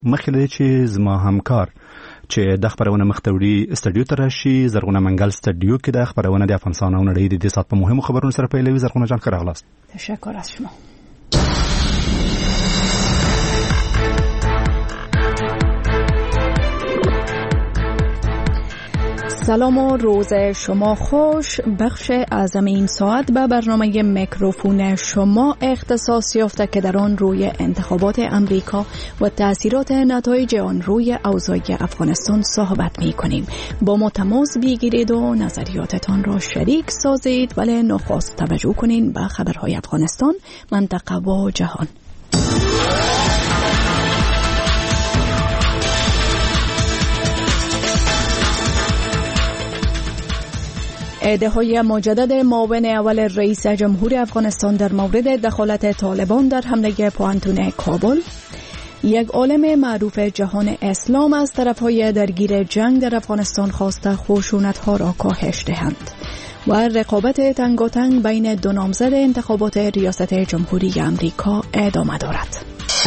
مخکې چې زما همکار چې د خبرونه مختوري استودیو ته راشي، زرغونه منګل استودیو کې د خبرونه د افغانستان او نړۍ د دې سات په مهمو خبرونو سره پیلوي. زرغونه جان ښه راغلاست. تشکر از شما. سلام و روز شما خوش. بخش اعظم این ساعت به برنامه میکروفون شما اختصاص یافته که در آن روی انتخابات امریکا و تأثیرات نتایج آن روی اوضاع افغانستان صحبت می کنیم. با ما تماس بگیرید و نظریاتتان را شریک سازید، ولی نخست توجه کنین به خبرهای افغانستان، منطقه و جهان. ادعای مجدد معاون اول رئیس جمهور افغانستان در مورد دخالت طالبان در حمله پوانتون کابل. یک عالم معروف جهان اسلام از طرفهای درگیر جنگ در افغانستان خواسته خشونت‌ها را کاهش دهند و رقابت تنگاتنگ بین دو نامزد انتخابات ریاست جمهوری امریکا ادامه دارد.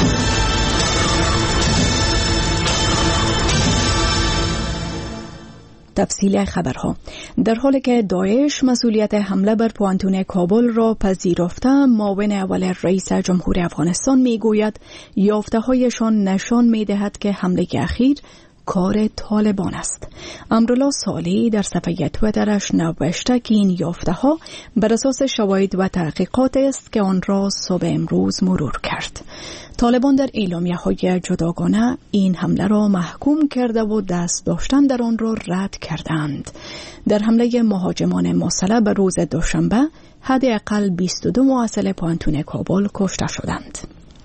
تفصیل خبرها. در حالی که داعش مسئولیت حمله بر پوانتون کابل را پذیرفته، معاون اول رئیس جمهور افغانستان میگوید یافته‌هایشان نشان می‌دهد که حمله اخیر کار طالبان است. امرالله صالحی در صفحه تویترش نوشته که این یافته‌ها بر اساس شواهد و تحقیقات است که آن را صبح امروز مرور کرد. طالبان در اعلامیه‌های جداگانه این حمله را محکوم کرده و دست داشتن در آن را رد کردند. در حمله مهاجمان مسلح به روز دوشنبه حداقل 22 محصل پوانتون کابل کشته شدند.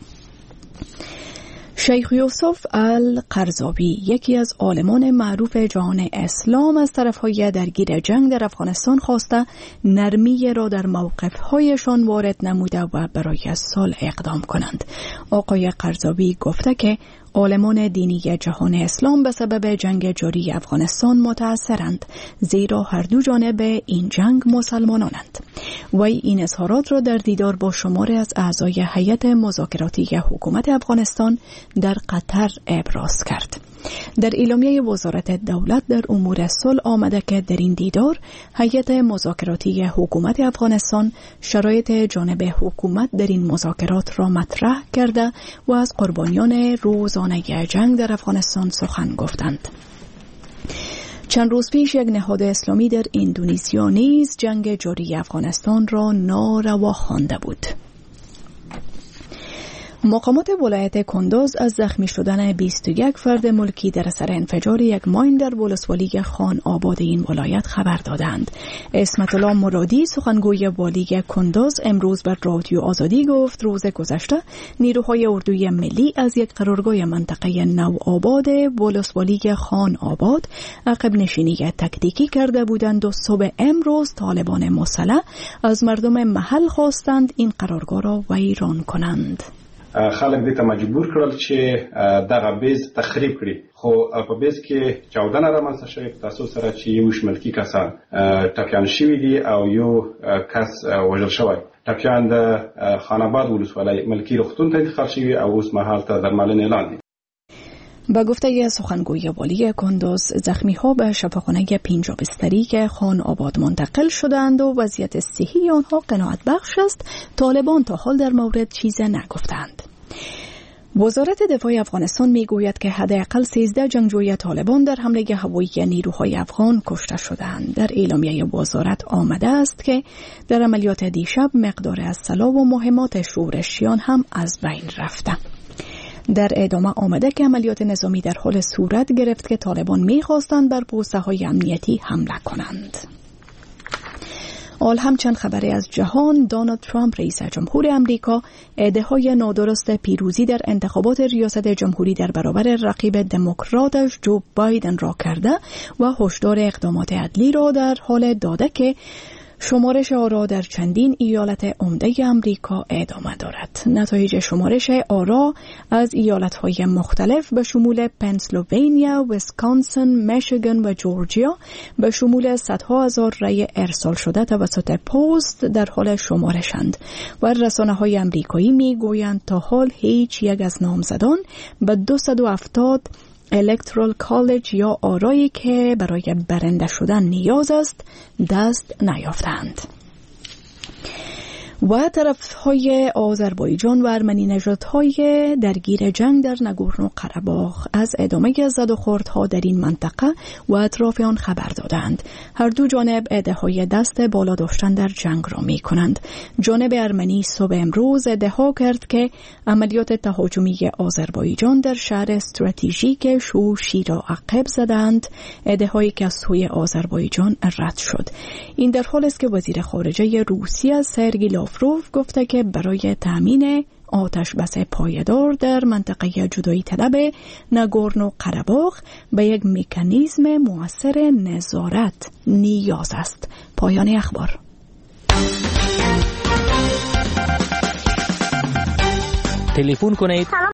شیخ یوسف القرضاوی، یکی از عالمان معروف جهان اسلام، از طرفهای درگیر جنگ در افغانستان خواسته نرمی را در موقف‌هایشان وارد نموده و برای صلح اقدام کنند. آقای قرضاوی گفته که عالمان دینی جهان اسلام به سبب جنگ جاری افغانستان متاثرند، زیرا هر دو جانب این جنگ مسلمانانند. وی این اظهارات را در دیدار با شماری از اعضای هیئت مذاکراتی حکومت افغانستان در قطر ابراز کرد. در اعلامیه وزارت دولت در امور صلح آمده که در این دیدار هیئت مذاکراتی حکومت افغانستان شرایط جانب حکومت در این مذاکرات را مطرح کرده و از قربانیان روزانه جنگ در افغانستان سخن گفتند. چند روز پیش یک نهاد اسلامی در اندونزیا نیز جنگ جاری افغانستان را ناروا خوانده بود. مقامات ولایت کندوز از زخمی شدن 21 فرد ملکی در اثر انفجار یک ماین در ولسوالی خان آباد این ولایت خبر دادند. اسمت الله مرادی، سخنگوی والی کندوز، امروز بر رادیو آزادی گفت روز گذشته نیروهای اردوی ملی از یک قرارگاه منطقه نوآباد ولسوالی خان آباد عقب نشینی تکتیکی کرده بودند و صبح امروز طالبان مسلح از مردم محل خواستند این قرارگاه را ویران کنند. خلک دې ته مجبور کړل چې دغه بیز تخریب کړي، خو په بیز کې چاودنه رامنځته شوې په تاسو سره چې یو ملکی کسان ټپیان شوي دي او یو کس وژل شوی. ټپیان د خان آباد ولسوالۍ ملکی روغتون ته انتقال شوي او اوس مهال ته درملنې لاندې. با گفته سخنگوی والی کندوز، زخمی ها به شفاخانه 5 بستری که خان آباد منتقل شدند و وضعیت صحی آنها قناعت بخش است. طالبان تا حال در مورد چیز نگفتند. وزارت دفاع افغانستان میگوید که حداقل 13 جنگجوی طالبان در حمله هوایی نیروهای افغان کشته شدند. در اعلامیه وزارت آمده است که در عملیات دیشب مقدار اسلحه و مهمات شورشیان هم از بین رفته. در ادامه آمده که عملیات نظامی در حال صورت گرفت که طالبان می‌خواستند بر پوسته‌های امنیتی حمله کنند. آل همچند خبری از جهان، دونالد ترامپ رئیس جمهور امریکا ادعای نادرست پیروزی در انتخابات ریاست جمهوری در برابر رقیب دموکراتش جو بایدن را کرده و هشدار اقدامات عدلی را در حال داده که شمارش آرا در چندین ایالت عمده امریکا ادامه دارد. نتایج شمارش آرا از ایالت‌های مختلف به شمول پنسیلوانیا، ویسکانسن، میشیگان و جورجیا به شمول صدها هزار رأی ارسال شده توسط پست در حال شمارشند و رسانه‌های امریکایی می‌گویند تا حال هیچ یک از نامزدان به 270 الکترال کالج یا آرایی که برای برنده شدن نیاز است دست نیافتند. و طرفهای آذربایجان و ارمنی نژادهای درگیر جنگ در نگورنو قره‌باغ از ادامه زد و خوردها در این منطقه و اطراف آن خبر دادند. هر دو جانب ادعای دست بالا داشتن در جنگ را می کنند. جانب ارمنی صبح امروز ادعا کرد که عملیات تهاجمی آذربایجان در شهر استراتژیک شوشی را عقب زدند، ادعایی که از سوی آذربایجان رد شد. این در حالی است که وزیر خارجه روسیه سرگئی لاوروف گفته که برای تامین آتش بس پایدار در منطقه جدایی طلب نگورنو قره‌باغ به یک مکانیزم مؤثر نظارت نیاز است. پایان اخبار. تلفن کنید. سلام